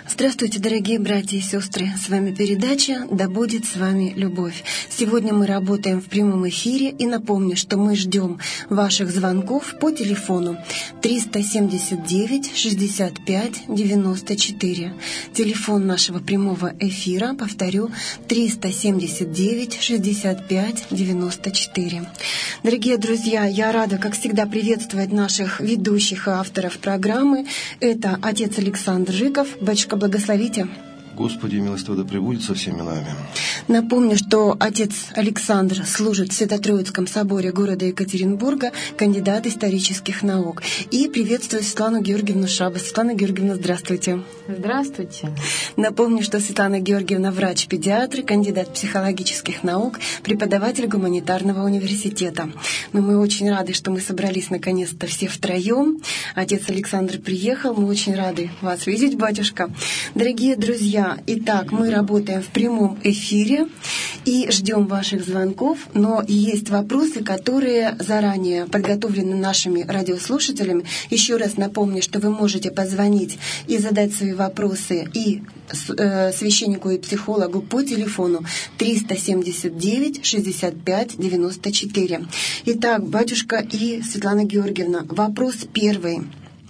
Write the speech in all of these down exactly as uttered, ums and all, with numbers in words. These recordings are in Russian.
Здравствуйте, дорогие братья и сестры! С вами передача «Да будет с вами любовь». Сегодня мы работаем в прямом эфире, и напомню, что мы ждем ваших звонков по телефону триста семьдесят девять шестьдесят пять девяносто четыре. Телефон нашего прямого эфира, повторю, триста семьдесят девять шестьдесят пять девяносто четыре. Дорогие друзья, я рада, как всегда, приветствовать наших ведущих и авторов программы. Это отец Александр Жиков. Батюшка, благословите. Господи, милостиво да пребудет со всеми нами. Напомню, что отец Александр служит в Свято-Троицком соборе города Екатеринбурга, кандидат исторических наук. И приветствую Светлану Георгиевну Шабас. Светлана Георгиевна, здравствуйте. Здравствуйте. Напомню, что Светлана Георгиевна врач-педиатр, кандидат психологических наук, преподаватель гуманитарного университета. Но мы очень рады, что мы собрались наконец-то все втроем. Отец Александр приехал, мы очень рады вас видеть, батюшка. Дорогие друзья, итак, мы работаем в прямом эфире и ждем ваших звонков, но есть вопросы, которые заранее подготовлены нашими радиослушателями. Еще раз напомню, что вы можете позвонить и задать свои вопросы и священнику и психологу по телефону триста семьдесят девять шестьдесят пять девяносто четыре. Итак, батюшка и Светлана Георгиевна, вопрос первый.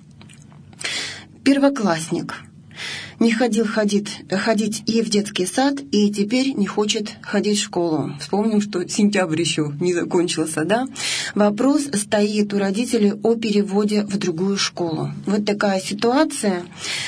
Первоклассник. Не ходил ходить, ходить и в детский сад, и теперь не хочет ходить в школу. Вспомним, что сентябрь еще не закончился, да? Вопрос стоит у родителей о переводе в другую школу. Вот такая ситуация.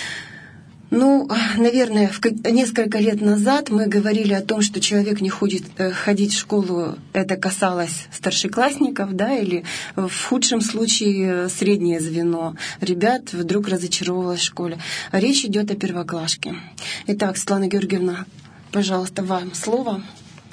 Ну, наверное, в несколько лет назад мы говорили о том, что человек не хочет ходить в школу. Это касалось старшеклассников, да, или в худшем случае среднее звено. Ребят вдруг разочаровалось в школе. А речь идет о первоклашке. Итак, Светлана Георгиевна, пожалуйста, вам слово.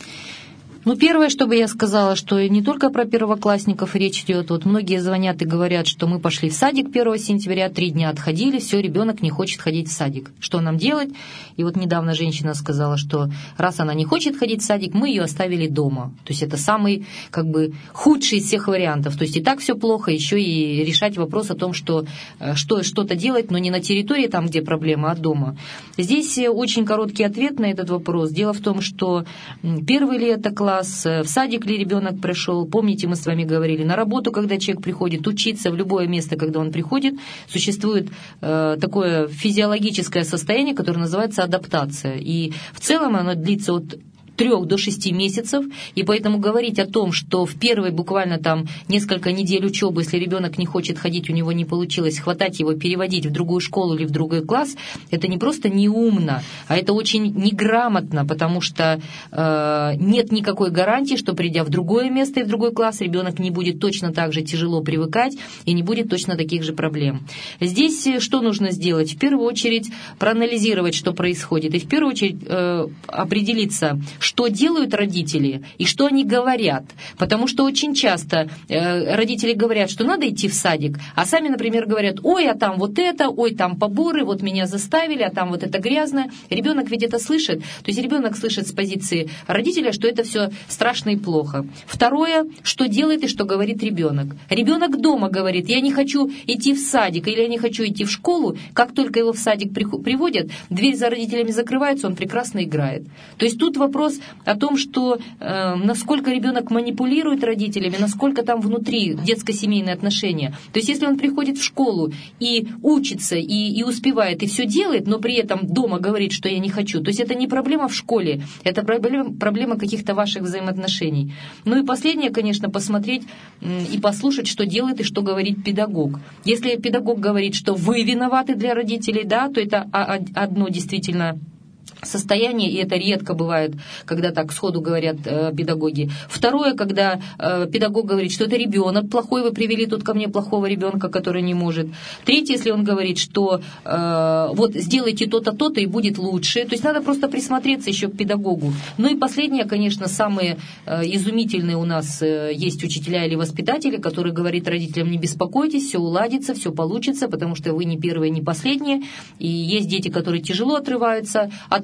Ну, первое, что бы я сказала, что не только про первоклассников речь идет. Вот многие звонят и говорят, что мы пошли в садик первого сентября, три дня отходили, все, ребенок не хочет ходить в садик. Что нам делать? И вот недавно женщина сказала, что раз она не хочет ходить в садик, мы ее оставили дома. То есть это самый, как бы, худший из всех вариантов. То есть и так все плохо, еще и решать вопрос о том, что, что что-то делать, но не на территории, там, где проблема, а дома. Здесь очень короткий ответ на этот вопрос. Дело в том, что первый ли это класс, в садик ли ребенок пришел, помните, мы с вами говорили, на работу, когда человек приходит, учиться, в любое место, когда он приходит, существует э, такое физиологическое состояние, которое называется адаптация. И в целом оно длится от трех до шести месяцев, и поэтому говорить о том, что в первые буквально там несколько недель учебы, если ребенок не хочет ходить, у него не получилось, хватать его, переводить в другую школу или в другой класс, это не просто неумно, а это очень неграмотно, потому что э, нет никакой гарантии, что придя в другое место и в другой класс, ребенок не будет точно так же тяжело привыкать и не будет точно таких же проблем. Здесь что нужно сделать? В первую очередь проанализировать, что происходит, и в первую очередь э, определиться, что делают родители и что они говорят. Потому что очень часто э, родители говорят, что надо идти в садик, а сами, например, говорят: ой, а там вот это, ой, там поборы, вот меня заставили, а там вот это грязно. Ребенок ведь это слышит. То есть ребенок слышит с позиции родителя, что это все страшно и плохо. Второе, что делает и что говорит ребенок. Ребенок дома говорит: я не хочу идти в садик или я не хочу идти в школу. Как только его в садик приводят, дверь за родителями закрывается, он прекрасно играет. То есть тут вопрос о том, что э, насколько ребенок манипулирует родителями, насколько там внутри детско-семейные отношения. То есть если он приходит в школу и учится, и, и успевает, и все делает, но при этом дома говорит, что я не хочу, то есть это не проблема в школе, это проблема, проблема каких-то ваших взаимоотношений. Ну и последнее, конечно, посмотреть м, и послушать, что делает и что говорит педагог. Если педагог говорит, что вы виноваты для родителей, да, то это одно действительно состояние, и это редко бывает, когда так сходу говорят э, педагоги. Второе, когда э, педагог говорит, что это ребенок плохой, вы привели тут ко мне плохого ребенка, который не может. Третье, если он говорит, что э, вот сделайте то-то, то-то, и будет лучше. То есть надо просто присмотреться еще к педагогу. Ну и последнее, конечно, самые э, изумительные у нас э, есть учителя или воспитатели, которые говорят родителям: не беспокойтесь, все уладится, все получится, потому что вы не первые, не последние. И есть дети, которые тяжело отрываются от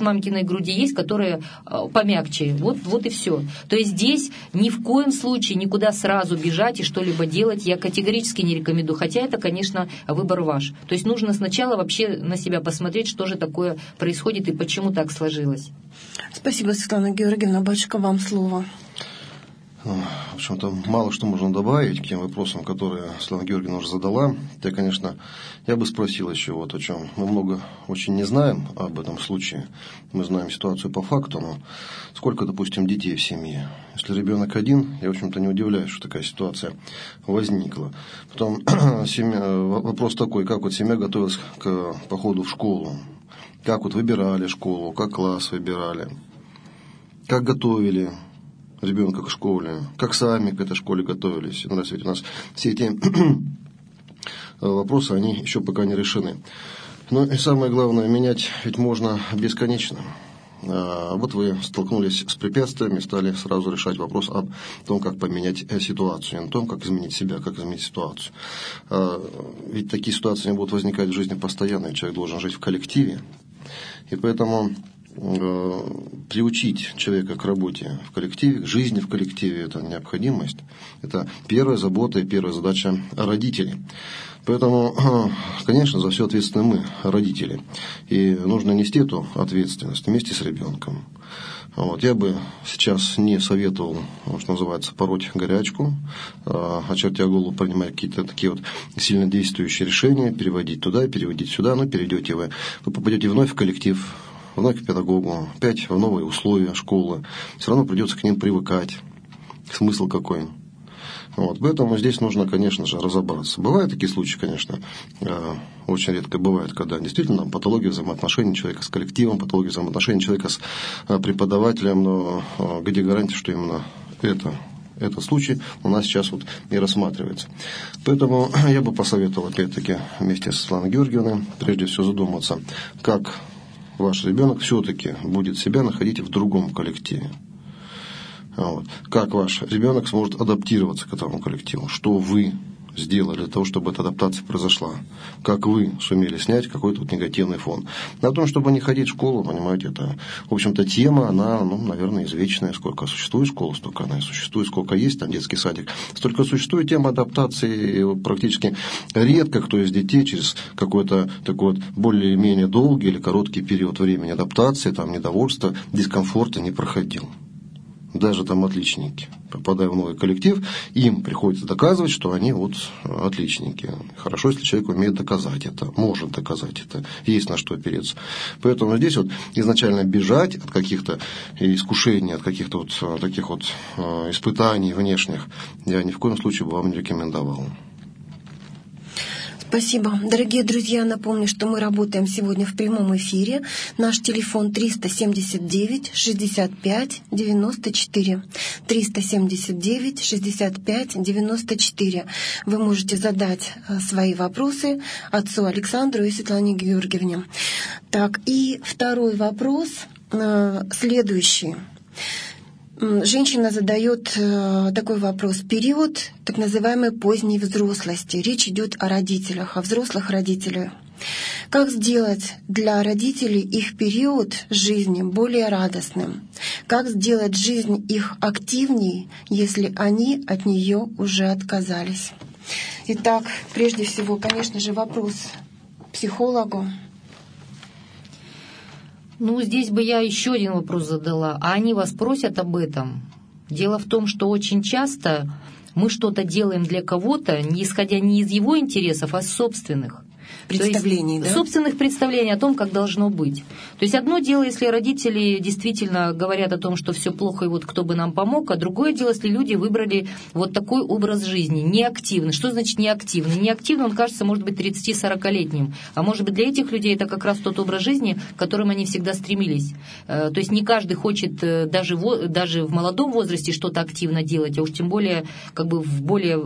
мамкиной груди, есть, которые помягче. Вот, вот и все. То есть здесь ни в коем случае никуда сразу бежать и что-либо делать я категорически не рекомендую. Хотя это, конечно, выбор ваш. То есть нужно сначала вообще на себя посмотреть, что же такое происходит и почему так сложилось. Спасибо, Светлана Георгиевна. Батюшка, вам слово. В общем-то, мало что можно добавить к тем вопросам, которые Светлана Георгиевна уже задала. Я, конечно, я бы спросил еще вот о чем. Мы много очень не знаем об этом случае. Мы знаем ситуацию по факту, но сколько, допустим, детей в семье? Если ребенок один, я, в общем-то, не удивляюсь, что такая ситуация возникла. Потом семья, вопрос такой, как вот семья готовилась к походу в школу? Как вот выбирали школу, как класс выбирали? Как готовили ребенка к школе, как сами к этой школе готовились. У нас ведь у нас все эти вопросы, они еще пока не решены. Но и самое главное, менять ведь можно бесконечно. Вот вы столкнулись с препятствиями, стали сразу решать вопрос о том, как поменять ситуацию, не о том, как изменить себя, как изменить ситуацию. Ведь такие ситуации не будут возникать в жизни постоянно, и человек должен жить в коллективе. И поэтому приучить человека к работе в коллективе, к жизни в коллективе – это необходимость. Это первая забота и первая задача родителей. Поэтому, конечно, за все ответственны мы, родители. И нужно нести эту ответственность вместе с ребенком. Вот. Я бы сейчас не советовал, что называется, пороть горячку, очертя голову, принимать какие-то такие вот сильно действующие решения, переводить туда, переводить сюда. Но перейдете вы, вы попадете вновь в коллектив, вновь к педагогу, опять в новые условия школы. Все равно придется к ним привыкать. Смысл какой? Вот. Поэтому здесь нужно, конечно же, разобраться. Бывают такие случаи, конечно, очень редко бывает, когда действительно патология взаимоотношений человека с коллективом, патология взаимоотношений человека с преподавателем, но где гарантия, что именно это, этот случай у нас сейчас вот не рассматривается. Поэтому я бы посоветовал, опять-таки, вместе с Светланой Георгиевной, прежде всего задуматься, как ваш ребенок все-таки будет себя находить в другом коллективе. Вот. Как ваш ребенок сможет адаптироваться к этому коллективу? Что вы сделали для того, чтобы эта адаптация произошла? Как вы сумели снять какой-то вот негативный фон? На том, чтобы не ходить в школу, понимаете, это, в общем-то, тема, она, ну, наверное, извечная. Сколько существует школа, столько она и существует. Сколько есть там детский садик, столько существует. Тема адаптации. И практически редко кто из детей через какой-то такой вот более-менее долгий или короткий период времени адаптации, там, недовольства, дискомфорта не проходил. Даже там отличники, попадая в новый коллектив, им приходится доказывать, что они вот отличники. Хорошо, если человек умеет доказать это, может доказать это, есть на что опереться. Поэтому здесь вот изначально бежать от каких-то искушений, от каких-то вот таких вот испытаний внешних я ни в коем случае бы вам не рекомендовал. Спасибо. Дорогие друзья, напомню, что мы работаем сегодня в прямом эфире. Наш телефон триста семьдесят девять шестьдесят пять девяносто четыре. триста семьдесят девять шестьдесят пять девяносто четыре. Вы можете задать свои вопросы отцу Александру и Светлане Георгиевне. Так, и второй вопрос следующий. Женщина задает такой вопрос. Период так называемой поздней взрослости. Речь идет о родителях, о взрослых родителях. Как сделать для родителей их период жизни более радостным? Как сделать жизнь их активней, если они от нее уже отказались? Итак, прежде всего, конечно же, вопрос к психологу. Ну, здесь бы я еще один вопрос задала. А они вас просят об этом? Дело в том, что очень часто мы что-то делаем для кого-то, не исходя не из его интересов, а из собственных. Представлений, да? Собственных представлений о том, как должно быть. То есть одно дело, если родители действительно говорят о том, что все плохо и вот кто бы нам помог, а другое дело, если люди выбрали вот такой образ жизни, неактивный. Что значит неактивный? Неактивный, он кажется, может быть, тридцати-сорокалетним. А может быть, для этих людей это как раз тот образ жизни, к которому они всегда стремились. То есть не каждый хочет даже в, даже в молодом возрасте что-то активно делать, а уж тем более как бы в более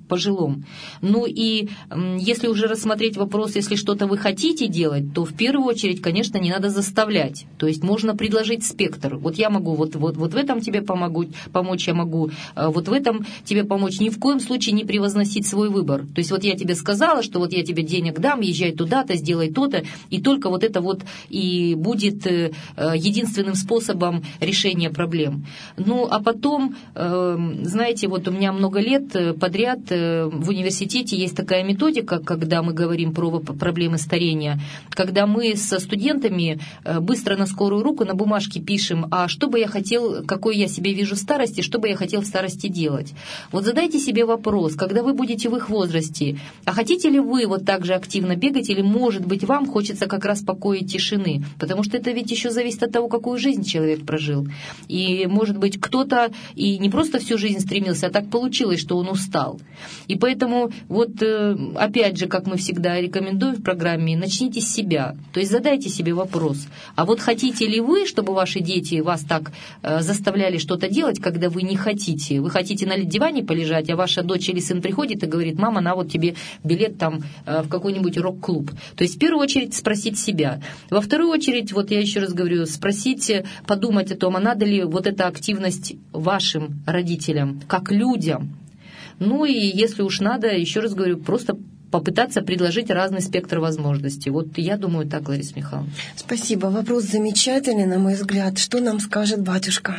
пожилом. Ну и если уже рассмотреть вопрос, если что-то вы хотите делать, то в первую очередь, конечно, не надо заставлять. То есть можно предложить спектр. Вот я могу вот, вот, вот в этом тебе помогу, помочь, я могу вот в этом тебе помочь. Ни в коем случае не превозносить свой выбор. То есть вот я тебе сказала, что вот я тебе денег дам, езжай туда-то, сделай то-то, и только вот это вот и будет единственным способом решения проблем. Ну а потом, знаете, вот у меня много лет подряд в университете есть такая методика, когда мы говорим про проблемы старения, когда мы со студентами быстро на скорую руку на бумажке пишем, а что бы я хотел, какой я себе вижу в старости, что бы я хотел в старости делать. Вот задайте себе вопрос, когда вы будете в их возрасте, а хотите ли вы вот так же активно бегать, или, может быть, вам хочется как раз покоя и тишины, потому что это ведь еще зависит от того, какую жизнь человек прожил. И, может быть, кто-то и не просто всю жизнь стремился, а так получилось, что он устал. И поэтому, вот опять же, как мы всегда рекомендуем в программе, начните с себя. То есть задайте себе вопрос, а вот хотите ли вы, чтобы ваши дети вас так заставляли что-то делать, когда вы не хотите? Вы хотите на диване полежать, а ваша дочь или сын приходит и говорит: мама, на вот тебе билет там в какой-нибудь рок-клуб. То есть в первую очередь спросить себя. Во вторую очередь, вот я еще раз говорю, спросить, подумать о том, а надо ли вот эта активность вашим родителям, как людям. Ну и если уж надо, еще раз говорю, просто попытаться предложить разный спектр возможностей. Вот я думаю так, Лариса Михайловна. Спасибо. Вопрос замечательный, на мой взгляд. Что нам скажет батюшка?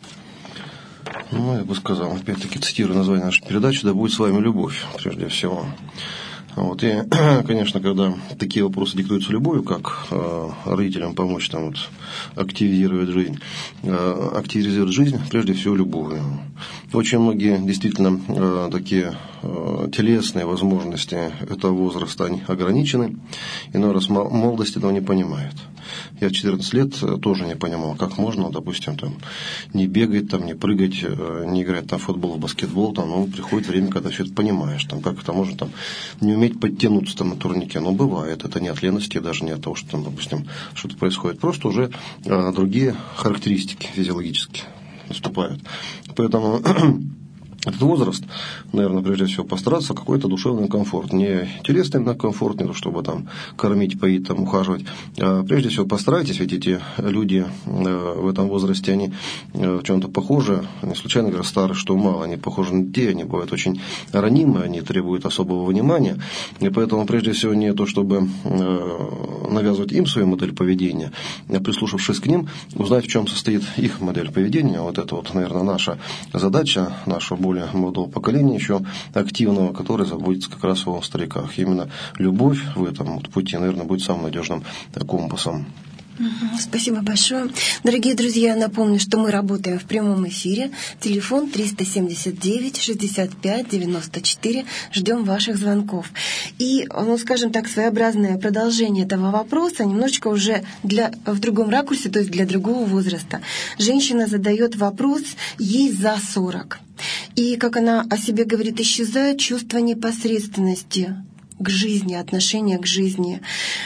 Ну, я бы сказал, опять-таки цитирую название нашей передачи: «Да будет с вами любовь», прежде всего. Вот. И, конечно, когда такие вопросы диктуются любовью, как э, родителям помочь там, вот, активизировать жизнь, э, активизировать жизнь, прежде всего, любовью. Очень многие действительно э, такие э, телесные возможности этого возраста, они ограничены, иной раз молодость этого не понимает. Я в четырнадцать лет тоже не понимал, как можно, допустим, там, не бегать, там, не прыгать, не играть там, в футбол, в баскетбол. Там, ну, приходит время, когда все это понимаешь, там, как это можно там, не уметь подтянуться там, на турнике. Но бывает, это не от лености, даже не от того, что там, допустим, что-то происходит. Просто уже а, другие характеристики физиологические наступают. Поэтому этот возраст, наверное, прежде всего постараться какой-то душевный комфорт. Не телесный комфорт, не то чтобы там кормить, поить, там, ухаживать. А прежде всего постарайтесь, ведь эти люди в этом возрасте, они в чем-то похожи, не случайно говорят, старые, что мало, они похожи на детей, они бывают очень ранимые, они требуют особого внимания. И поэтому прежде всего не то, чтобы навязывать им свою модель поведения, а прислушавшись к ним, узнать, в чем состоит их модель поведения. Вот это вот, наверное, наша задача, наша более молодого поколения, еще активного, который заботится как раз о стариках. Именно любовь в этом вот пути, наверное, будет самым надежным компасом. Спасибо большое. Дорогие друзья, напомню, что мы работаем в прямом эфире. Телефон триста семьдесят девять шестьдесят пять девяносто четыре. Ждем ваших звонков. И, ну, скажем так, своеобразное продолжение этого вопроса, немножечко уже для, в другом ракурсе, то есть для другого возраста. Женщина задает вопрос, ей за сорок. И, как она о себе говорит, исчезает чувство непосредственности к жизни, отношение к жизни.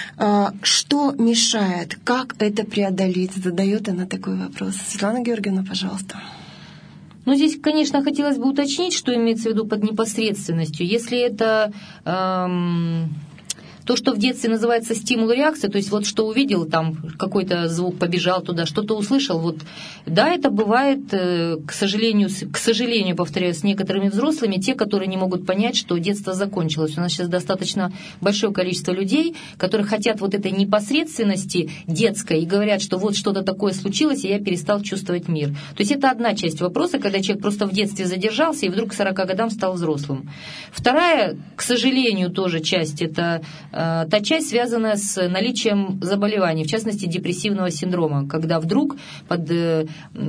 Что мешает? Как это преодолеть? Задает она такой вопрос. Светлана Георгиевна, пожалуйста. Ну, здесь, конечно, хотелось бы уточнить, что имеется в виду под непосредственностью. Если это эм, то, что в детстве называется стимул-реакция, то есть вот что увидел, там какой-то звук, побежал туда, что-то услышал, вот, да, это бывает, к сожалению, к сожалению, повторяю, с некоторыми взрослыми, те, которые не могут понять, что детство закончилось. У нас сейчас достаточно большое количество людей, которые хотят вот этой непосредственности детской и говорят, что вот что-то такое случилось, и я перестал чувствовать мир. То есть это одна часть вопроса, когда человек просто в детстве задержался и вдруг к сорока годам стал взрослым. Вторая, к сожалению, тоже часть, это та часть, связанная с наличием заболеваний, в частности, депрессивного синдрома, когда вдруг под э,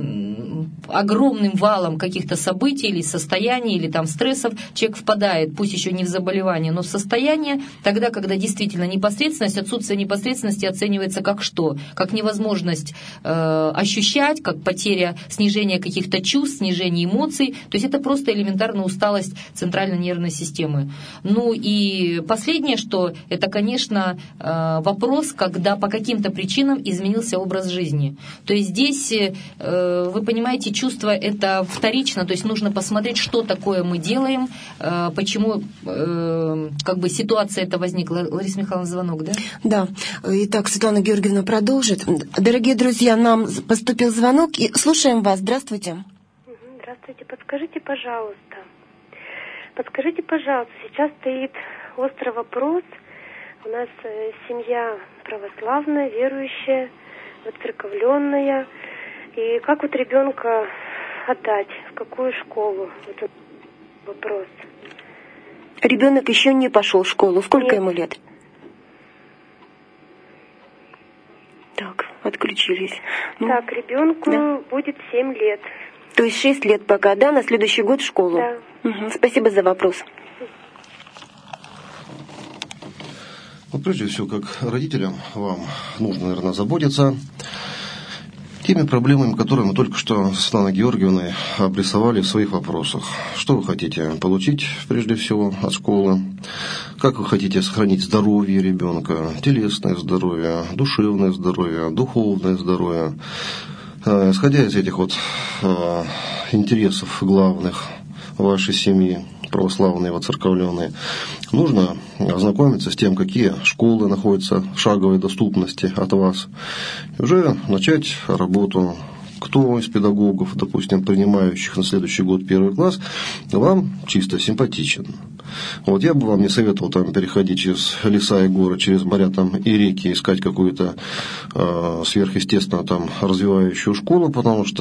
огромным валом каких-то событий или состояний, или там стрессов человек впадает, пусть еще не в заболевание, но в состояние, тогда, когда действительно непосредственность, отсутствие непосредственности оценивается как что? Как невозможность э, ощущать, как потеря, снижение каких-то чувств, снижение эмоций, то есть это просто элементарная усталость центральной нервной системы. Ну и последнее, что это, конечно, вопрос, когда по каким-то причинам изменился образ жизни. То есть здесь, вы понимаете, понимаете, чувство это вторично, то есть нужно посмотреть, что такое мы делаем, почему как бы ситуация эта возникла. Лариса Михайловна, звонок, да? Да. Итак, Светлана Георгиевна продолжит. Дорогие друзья, нам поступил звонок, и слушаем вас. Здравствуйте. Здравствуйте. Подскажите, пожалуйста, подскажите, пожалуйста, сейчас стоит острый вопрос. У нас семья православная, верующая, воцерковленная. И как вот ребенка отдать, в какую школу? Вот вопрос. Ребенок еще не пошел в школу. Сколько Нет. ему лет? Так, отключились. Ну, так, ребенку да. будет семь лет. То есть шесть лет пока, да, на следующий год в школу? Да. Угу. Спасибо за вопрос. Ну, прежде всего, как родителям, вам нужно, наверное, заботиться теми проблемами, которые мы только что с Светланой Георгиевной обрисовали в своих вопросах. Что вы хотите получить, прежде всего, от школы? Как вы хотите сохранить здоровье ребенка, телесное здоровье, душевное здоровье, духовное здоровье? Исходя из этих вот интересов главных вашей семьи, православные, воцерковленные, нужно ознакомиться с тем, какие школы находятся в шаговой доступности от вас, и уже начать работу. Кто из педагогов, допустим, принимающих на следующий год первый класс, вам чисто симпатичен. Вот я бы вам не советовал там переходить через леса и горы, через моря там и реки, искать какую-то э, сверхъестественно там развивающую школу, потому что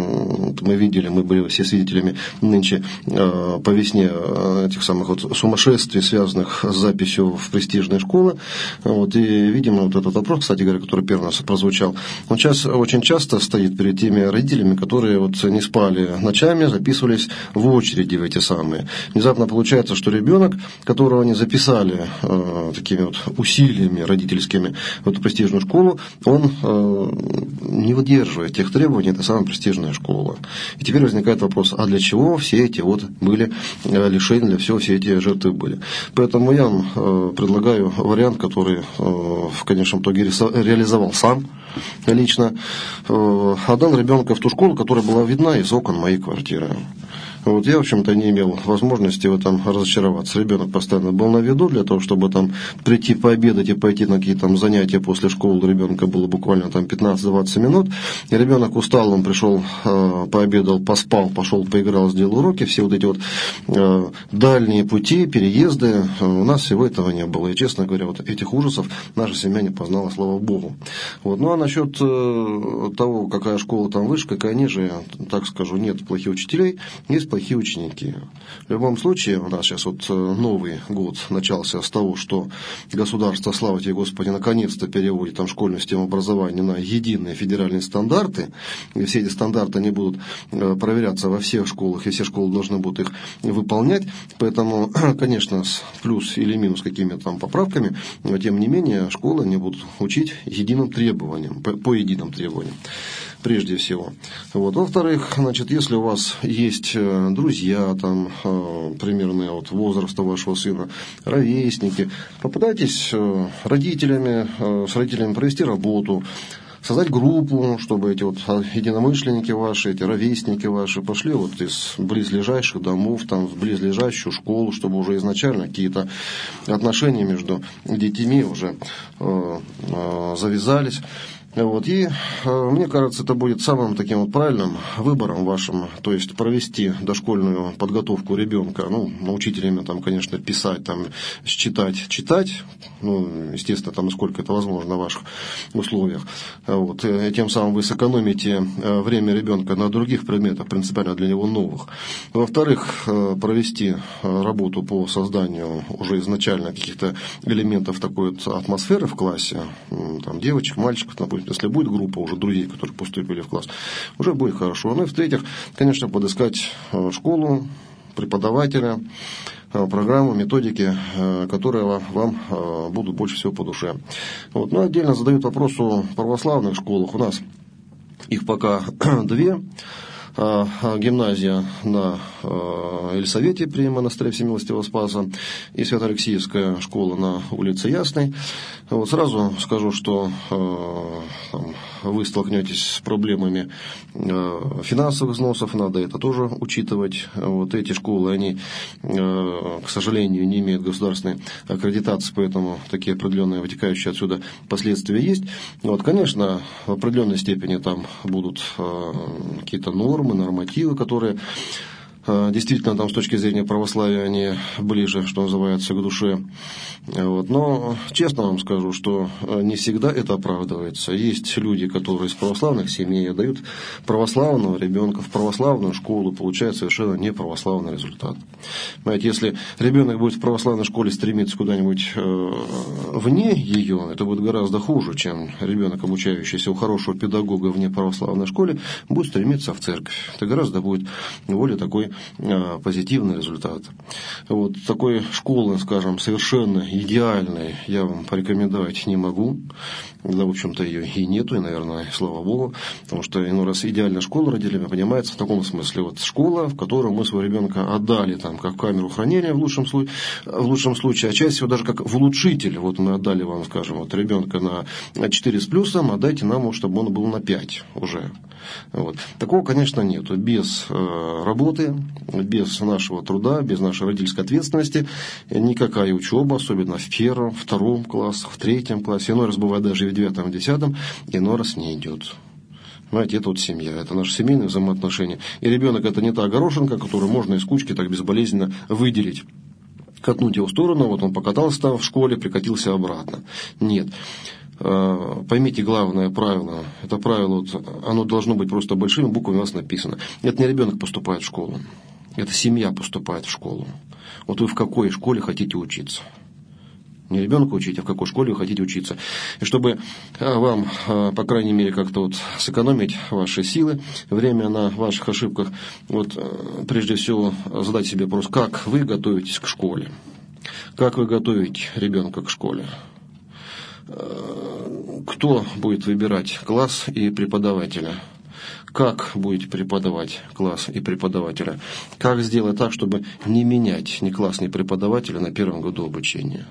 э, мы видели, мы были все свидетелями нынче э, по весне э, этих самых вот сумасшествий, связанных с записью в престижные школы. Вот, и, видимо, вот этот вопрос, кстати говоря, который первый раз прозвучал, он сейчас очень часто стоит перед теми родителями, которые вот не спали ночами, записывались в очереди в эти самые. Внезапно получается, что ребенок, которого они записали э, такими вот усилиями родительскими в эту престижную школу, он э, не выдерживает тех требований, это самая престижная школа. И теперь возникает вопрос, а для чего все эти вот были э, лишения, для всего все эти жертвы были. Поэтому я вам э, предлагаю вариант, который э, в конечном итоге реализовал сам лично. Э, отдал ребенка в ту школу, которая была видна из окон моей квартиры. Вот я, в общем-то, не имел возможности в этом разочароваться. Ребенок постоянно был на виду для того, чтобы там прийти пообедать и пойти на какие-то там занятия после школы. У ребенка было буквально там пятнадцать-двадцать минут. И ребенок устал, он пришел, э, пообедал, поспал, пошел, поиграл, сделал уроки. Все вот эти вот э, дальние пути, переезды, э, у нас всего этого не было. И, честно говоря, вот этих ужасов наша семья не познала, слава богу. Вот. Ну, а насчет э, того, какая школа там выше, какая ниже, я так скажу, нет плохих учителей, есть плохие ученики. В любом случае, у нас сейчас вот Новый год начался с того, что государство, слава тебе, Господи, наконец-то переводит там школьную систему образования на единые федеральные стандарты, и все эти стандарты, они будут проверяться во всех школах, и все школы должны будут их выполнять, поэтому, конечно, с плюс или минус какими-то там поправками, но тем не менее, школы не будут учить единым требованиям, по, по единым требованиям. Прежде всего. Вот. Во-вторых, значит, если у вас есть друзья, там, э, примерно вот возраста вашего сына, ровесники, попытайтесь э, родителями, э, с родителями провести работу, создать группу, чтобы эти вот единомышленники ваши, эти ровесники ваши пошли вот из близлежащих домов, там, в близлежащую школу, чтобы уже изначально какие-то отношения между детьми уже э, э, завязались. Вот, и э, мне кажется, это будет самым таким вот правильным выбором вашим, то есть провести дошкольную подготовку ребенка, ну, научить время там, конечно, писать, там, считать, читать, ну, естественно, там, насколько это возможно в ваших условиях. Вот, и тем самым вы сэкономите время ребенка на других предметах, принципиально для него новых. Во-вторых, провести работу по созданию уже изначально каких-то элементов такой вот атмосферы в классе, там, девочек, мальчиков, например, если будет группа уже друзей, которые поступили в класс, уже будет хорошо. Ну и в-третьих, конечно, подыскать школу, преподавателя, программу, методики, которые вам будут больше всего по душе. Вот. Ну, отдельно задают вопрос о православных школах. У нас их пока две. гимназия на Елисавете при монастыре Всемилостивого Спаса и Свято-Алексеевская школа на улице Ясной. Вот сразу скажу, что там, вы столкнетесь с проблемами финансовых взносов, надо это тоже учитывать. Вот эти школы, они, к сожалению, не имеют государственной аккредитации, поэтому такие определенные вытекающие отсюда последствия есть. Вот, конечно, в определенной степени там будут какие-то нормы, нормативы, которые действительно там с точки зрения православия они ближе, что называется, к душе. Вот. Но честно вам скажу, что не всегда это оправдывается. Есть люди, которые из православных семей дают православного ребенка в православную школу, получают совершенно неправославный результат. Понимаете, если ребенок будет в православной школе стремиться куда-нибудь вне ее, это будет гораздо хуже, чем ребенок, обучающийся у хорошего педагога вне православной школы, будет стремиться в церковь. Это гораздо будет более такой позитивный результат. Вот такой школы, скажем, совершенно идеальной я вам порекомендовать не могу. Да, в общем-то, ее и нету, и, наверное, слава Богу, потому что, иной раз, идеальная школа родителями понимается в таком смысле. Вот школа, в которую мы своего ребенка отдали, там, как в камеру хранения в лучшем, в лучшем случае, а чаще всего даже как в улучшитель. Вот мы отдали вам, скажем, вот ребенка на четыре с плюсом, отдайте нам, чтобы он был на пять уже. Вот. Такого, конечно, нету. Без э, работы, без нашего труда, без нашей родительской ответственности никакая учеба, особенно в первом, втором классах, в третьем классе, иной раз бывает даже и в девятом, в десятом, иной раз не идет. Понимаете, это вот семья, это наши семейные взаимоотношения. И ребенок это не та горошинка, которую можно из кучки так безболезненно выделить. Катнуть его в сторону, вот он покатался там в школе, прикатился обратно. Нет. Поймите главное правило. Это правило, вот, оно должно быть просто большими буквами у вас написано. Это не ребенок поступает в школу. Это семья поступает в школу. Вот вы в какой школе хотите учиться? Не ребенка учить, а в какой школе вы хотите учиться. И чтобы вам, по крайней мере, как-то вот сэкономить ваши силы, время на ваших ошибках, вот прежде всего задать себе вопрос, как вы готовитесь к школе? Как вы готовите ребенка к школе? Кто будет выбирать класс и преподавателя? Как будете преподавать класс и преподавателя? Как сделать так, чтобы не менять ни класс, ни преподавателя на первом году обучения?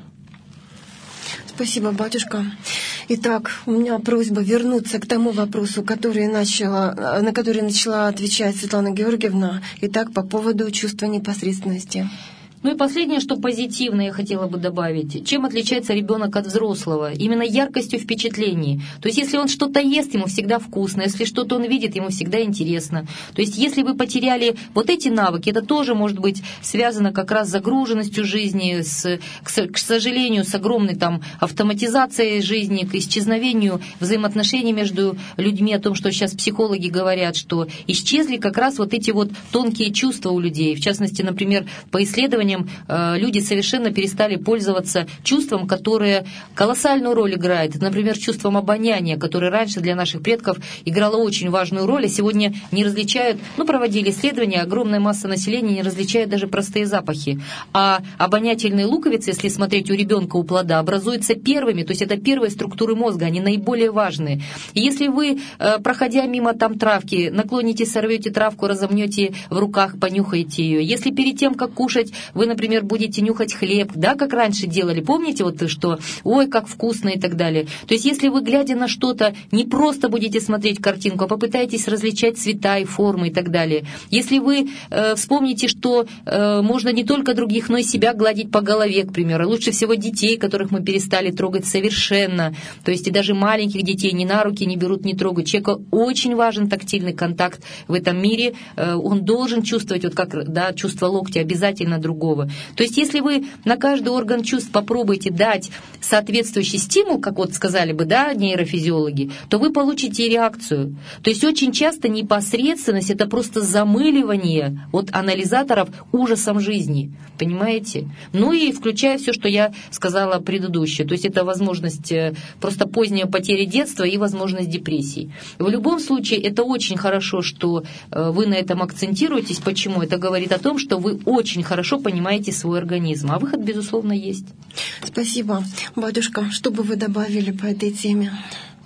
Спасибо, батюшка. Итак, у меня просьба вернуться к тому вопросу, который начала, на который начала отвечать Светлана Георгиевна. Итак, по поводу чувства непосредственности. Ну и последнее, что позитивно я хотела бы добавить. Чем отличается ребенок от взрослого? Именно яркостью впечатлений. То есть, если он что-то ест, ему всегда вкусно. Если что-то он видит, ему всегда интересно. То есть, если вы потеряли вот эти навыки, это тоже может быть связано как раз с загруженностью жизни, с, к сожалению, с огромной там автоматизацией жизни, к исчезновению взаимоотношений между людьми, о том, что сейчас психологи говорят, что исчезли как раз вот эти вот тонкие чувства у людей. В частности, например, по исследованиям люди совершенно перестали пользоваться чувством, которое колоссальную роль играет. Например, чувством обоняния, которое раньше для наших предков играло очень важную роль, а сегодня не различают, ну, проводили исследования, огромная масса населения не различает даже простые запахи. А обонятельные луковицы, если смотреть у ребенка, у плода, образуются первыми, то есть это первые структуры мозга, они наиболее важные. И если вы, проходя мимо там травки, наклонитесь, сорвете травку, разомнете в руках, понюхаете ее. Если перед тем, как кушать, вы, например, будете нюхать хлеб, да, как раньше делали, помните, вот что, ой, как вкусно и так далее. То есть, если вы, глядя на что-то, не просто будете смотреть картинку, а попытаетесь различать цвета и формы и так далее. Если вы э, вспомните, что э, можно не только других, но и себя гладить по голове, к примеру, лучше всего детей, которых мы перестали трогать совершенно, то есть и даже маленьких детей ни на руки не берут, не трогают. Человеку очень важен тактильный контакт в этом мире, э, он должен чувствовать, вот как, да, чувство локтя обязательно другого. То есть, если вы на каждый орган чувств попробуете дать соответствующий стимул, как вот сказали бы, да, нейрофизиологи, то вы получите реакцию. То есть, очень часто непосредственность — это просто замыливание от анализаторов ужасом жизни. Понимаете? Ну и включая все, что я сказала предыдущее. То есть, это возможность просто поздняя потеря детства и возможность депрессии. В любом случае, это очень хорошо, что вы на этом акцентируетесь. Почему? Это говорит о том, что вы очень хорошо понимаете свой организм, а выход, безусловно, есть. Спасибо. Батюшка, что бы вы добавили по этой теме?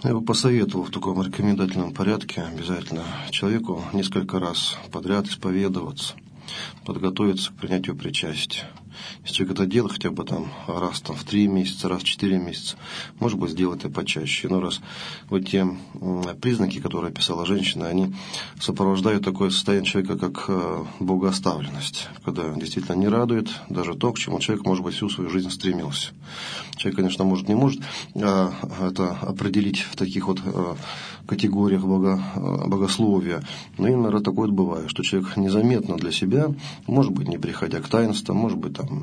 Я бы посоветовал в таком рекомендательном порядке обязательно человеку несколько раз подряд исповедоваться, подготовиться к принятию причастия. Если человек это делает хотя бы там раз там, в три месяца, раз в четыре месяца, может быть, сделать это почаще. Но раз вот те признаки, которые описала женщина, они сопровождают такое состояние человека, как богооставленность, когда действительно не радует даже то, к чему человек, может быть, всю свою жизнь стремился. Человек, конечно, может, не может а, это определить в таких вот а, категориях бого, а, богословия, но именно такое бывает, что человек незаметно для себя, может быть, не приходя к таинствам, может быть, там,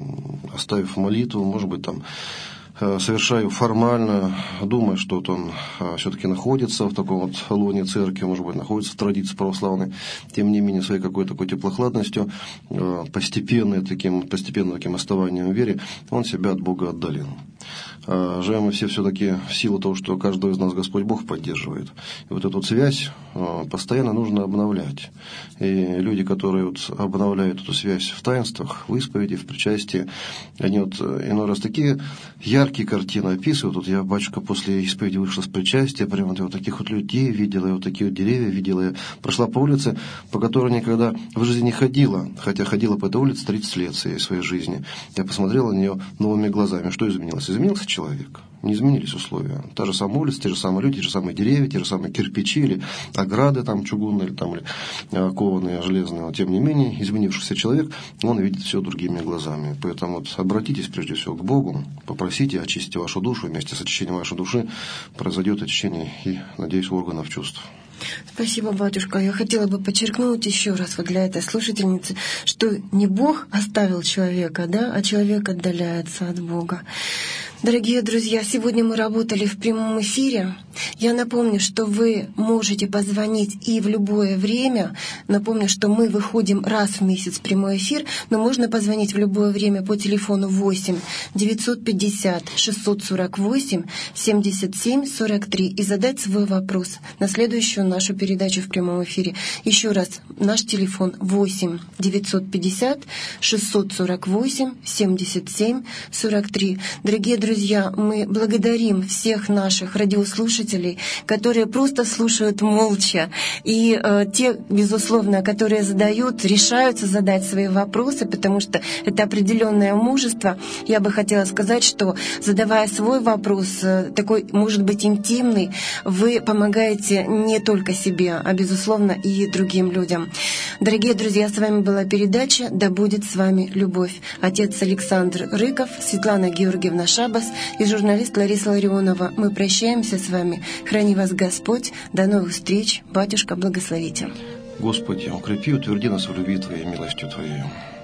оставив молитву, может быть, там, совершаю формально, думая, что вот он все-таки находится в таком вот лоне церкви, может быть, находится в традиции православной, тем не менее, своей какой-то такой теплохладностью, постепенно таким, постепенно таким оставанием в вере, он себя от Бога отдалил. Живем мы все все-таки в силу того, что каждого из нас Господь Бог поддерживает. И вот эту вот связь постоянно нужно обновлять. И люди, которые вот обновляют эту связь в таинствах, в исповеди, в причастии, они вот иной раз такие яркие картины описывают. Вот я, батюшка, после исповеди вышла с причастия, прямо вот, я вот таких вот людей видела, я вот такие вот деревья видела. Я прошла по улице, по которой никогда в жизни не ходила, хотя ходила по этой улице тридцать лет своей, своей жизни. Я посмотрела на нее новыми глазами. Что изменилось? Изменился человек. Не изменились условия. Та же самая улица, те же самые люди, те же самые деревья, те же самые кирпичи или ограды там чугунные, или, там, или кованые, железные. Но, тем не менее, изменившийся человек, он видит все другими глазами. Поэтому вот обратитесь прежде всего к Богу, попросите очистить вашу душу, вместе с очищением вашей души произойдет очищение и, надеюсь, органов чувств. Спасибо, батюшка. Я хотела бы подчеркнуть еще раз вот для этой слушательницы, что не Бог оставил человека, да, а человек отдаляется от Бога. Дорогие друзья, сегодня мы работали в прямом эфире. Я напомню, что вы можете позвонить и в любое время. Напомню, что мы выходим раз в месяц в прямой эфир, но можно позвонить в любое время по телефону восемь девятьсот пятьдесят шестьсот сорок восемь семьдесят семь сорок три и задать свой вопрос на следующую нашу передачу в прямом эфире. Еще раз, наш телефон восемь девятьсот пятьдесят шестьсот сорок восемь семьдесят семь сорок три. Дорогие друзья, Друзья, мы благодарим всех наших радиослушателей, которые просто слушают молча. И э, те, безусловно, которые задают, решаются задать свои вопросы, потому что это определенное мужество. Я бы хотела сказать, что задавая свой вопрос, э, такой, может быть, интимный, вы помогаете не только себе, а, безусловно, и другим людям. Дорогие друзья, с вами была передача «Да будет с вами любовь». Отец Александр Рыков, Светлана Георгиевна Шабас и журналист Лариса Ларионова. Мы прощаемся с вами. Храни вас Господь. До новых встреч. Батюшка, благословите. Господи, укрепи, утверди нас в любви Твоей, милостью Твоей.